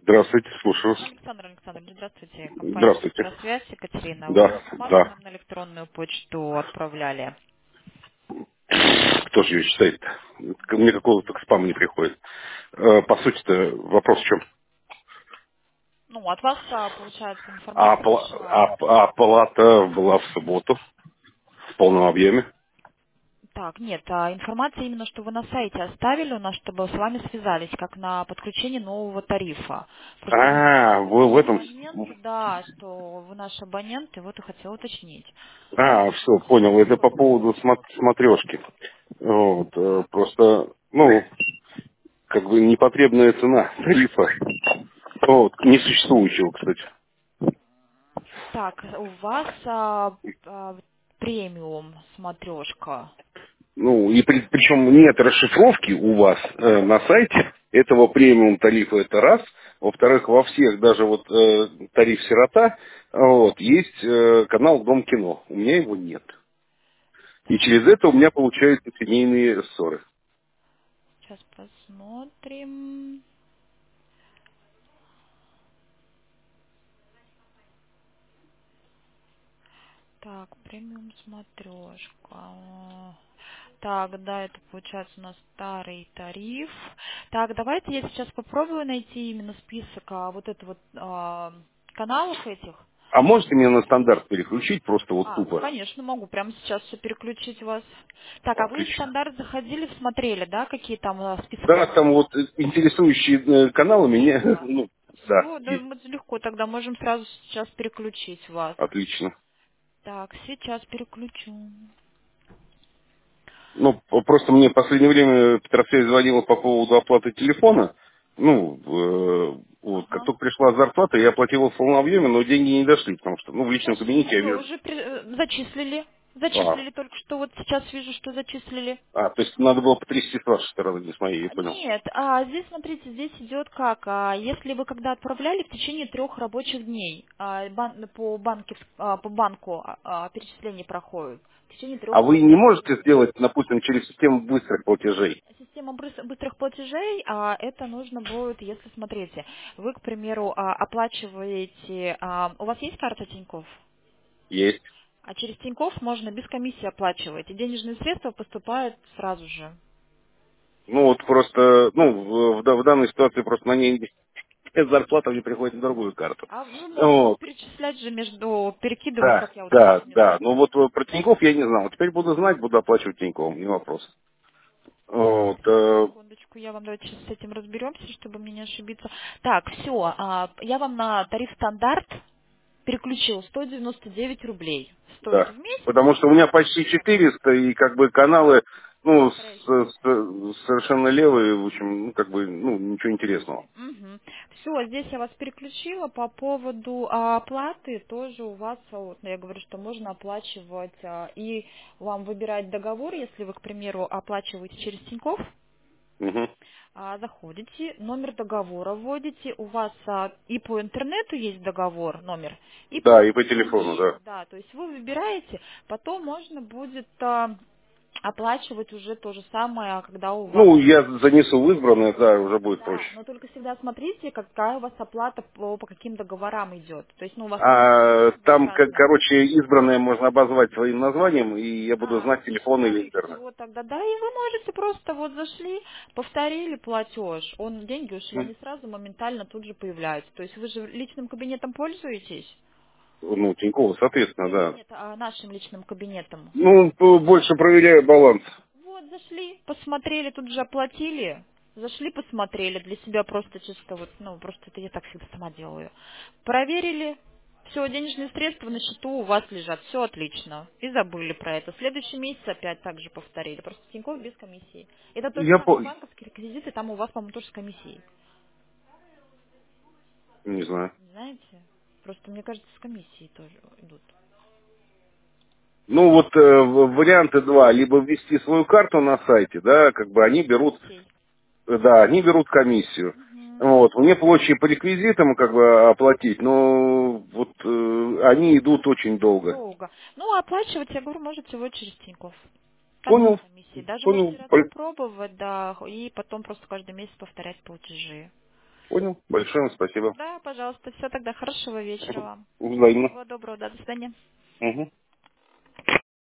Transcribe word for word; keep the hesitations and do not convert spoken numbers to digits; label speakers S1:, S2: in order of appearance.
S1: Здравствуйте, слушаю вас.
S2: Александр Александрович, здравствуйте. Компания
S1: Здравствуйте.
S2: «Связь», Екатерина. Вы
S1: Да,
S2: информацию
S1: да.
S2: нам на электронную почту отправляли.
S1: Кто же ее читает? Ко мне какого-то спама не приходит. Э, По сути-то вопрос в чем?
S2: Ну, от вас, а, получается,
S1: А,
S2: информация
S1: пла-
S2: пришла.
S1: а- а палата была в субботу в полном объеме.
S2: Так, нет, а информация именно, что вы на сайте оставили у нас, чтобы с вами связались, как на подключение нового тарифа. Просто у меня
S1: А,
S2: сейчас
S1: вы в
S2: такой
S1: этом...
S2: момент, да, что вы наш абонент, и вот я хотела уточнить.
S1: А, все, понял. Это по поводу смотрешки. Вот, э, просто, ну, как бы непотребная цена тарифа. Вот, несуществующего, кстати.
S2: Так, у вас а, а, премиум смотрешка.
S1: Ну, и при- причем нет расшифровки у вас э, на сайте этого премиум тарифа, это раз. Во-вторых, во всех, даже вот э, тариф сирота, вот, есть э, канал Дом кино. У меня его нет. И через
S2: Так.
S1: это у меня получаются семейные ссоры.
S2: Сейчас посмотрим. Так, премиум смотрешка. Так, да, это получается у нас старый тариф. Так, давайте я сейчас попробую найти именно список а, вот это вот а, каналов этих.
S1: А можете меня на стандарт переключить просто вот
S2: А,
S1: тупо?
S2: конечно, могу прямо сейчас все переключить вас. Так, а вы в
S1: Отлично.
S2: стандарт заходили, смотрели, да, какие там а, список
S1: Да, там
S2: каналов?
S1: вот э, интересующие э, каналы меня,
S2: Есть у вас?
S1: ну, да,
S2: Все, да,
S1: есть.
S2: мы легко, тогда можем сразу сейчас переключить вас.
S1: Отлично.
S2: Так, сейчас переключу.
S1: Ну, п- просто мне в последнее время Петрофея звонила по поводу оплаты телефона. Ну, э, вот, как
S2: Ага.
S1: только пришла зарплата, я оплатил в полном объеме, но деньги не дошли, потому что, ну, в личном
S2: Дошли,
S1: кабинете я
S2: все,
S1: вижу.
S2: уже при- э, зачислили.
S1: А,
S2: Зачислили только что, вот сейчас вижу, что зачислили.
S1: а, то есть надо было потрясти с вашей стороны, не с моей, я
S2: А,
S1: понял.
S2: Нет, а здесь, смотрите, здесь идет как, а, если вы когда отправляли в течение трех рабочих дней, а, бан- по, банке, а, по банку а, а, перечисление проходит, в течение
S1: А
S2: трех
S1: вы не
S2: рабочих дней.
S1: можете сделать, допустим, через систему быстрых платежей?
S2: Система брыс- быстрых платежей, а, это нужно будет, если, смотрите, вы, к примеру, а, оплачиваете, а, у вас есть карта Тинькофф?
S1: Есть.
S2: А через Тинькофф можно без комиссии оплачивать, и денежные средства поступают сразу же.
S1: Ну, вот просто, ну, в, в да- в данной ситуации просто на ней зарплата мне приходит на другую карту.
S2: А вы можете
S1: Вот.
S2: перечислять же между, перекидывать,
S1: Да,
S2: как я вот
S1: да,
S2: уточнила.
S1: да. Ну вот э, про Тинькофф я не знал. Теперь буду знать, буду оплачивать Тинькофф, не вопрос. Вот.
S2: Так,
S1: э,
S2: секундочку, я вам давайте сейчас с этим разберемся, чтобы мне не ошибиться. Так, все, я вам на тариф стандарт переключила сто девяносто девять рублей. Стоит
S1: да.
S2: в месяц.
S1: Потому что у меня почти четыреста, и как бы каналы, ну, с-
S2: Трещины.
S1: с- совершенно левые, в общем, ну, как бы, ну, ничего интересного.
S2: Все, здесь я вас переключила. По поводу а, оплаты тоже у вас, а, вот, я говорю, что можно оплачивать а, и вам выбирать договор, если вы, к примеру, оплачиваете через Тинькофф,
S1: Мгм.
S2: а, заходите, номер договора вводите, у вас а, и по интернету есть договор, номер, и по
S1: Да, и по
S2: телефону
S1: телефону,
S2: есть,
S1: да.
S2: да, то есть вы выбираете, потом можно будет а, оплачивать уже то же самое, когда у вас.
S1: Ну, я занесу в избранное, да, уже будет проще.
S2: Да, но только всегда смотрите, какая у вас оплата по, по каким договорам идет. То есть, ну, у вас номер же
S1: А
S2: есть
S1: там, как,
S2: заказанный.
S1: короче, избранное можно обозвать своим названием, и я буду
S2: А,
S1: знать телефон или
S2: все,
S1: интернет.
S2: все, тогда да, и вы можете просто вот зашли, повторили платеж, он, деньги ушли,
S1: М.
S2: они сразу моментально тут же появляются. То есть вы же личным кабинетом пользуетесь?
S1: Ну, Тинькова, соответственно,
S2: Нет, нет,
S1: да.
S2: нет, а нашим личным кабинетом.
S1: Ну, п- больше проверяю баланс.
S2: Вот, зашли, посмотрели, тут же оплатили. Зашли, посмотрели, для себя просто чисто вот, ну, просто это я так всегда сама делаю. Проверили, все, денежные средства на счету у вас лежат, все отлично. И забыли про это. Следующий месяц опять так же повторили, просто Тинькофф без комиссии. Это тот же
S1: Я
S2: самый
S1: по...
S2: банковский реквизит, и там у вас, по-моему, тоже с комиссией.
S1: Не знаю.
S2: Знаете? Просто, мне кажется, с комиссией тоже идут.
S1: Ну, вот э, в- варианты два. Либо ввести свою карту на сайте, да, как бы они
S2: Без
S1: берут,
S2: комиссий.
S1: э, да, они берут комиссию.
S2: Мгм.
S1: Вот, мне проще по реквизитам как бы оплатить, но вот э, они идут очень долго.
S2: Долго. Ну, а оплачивать, я говорю, можете вы через Тинькофф. Там без
S1: Понял?
S2: комиссии. Даже
S1: Понял.
S2: можете раз
S1: Пол-
S2: попробовать, да, и потом просто каждый месяц повторять платежи.
S1: Понял. Большое вам спасибо.
S2: Да, пожалуйста, все тогда. Хорошего вечера вам.
S1: Взаимно.
S2: Всего доброго, да, до свидания.
S1: Угу.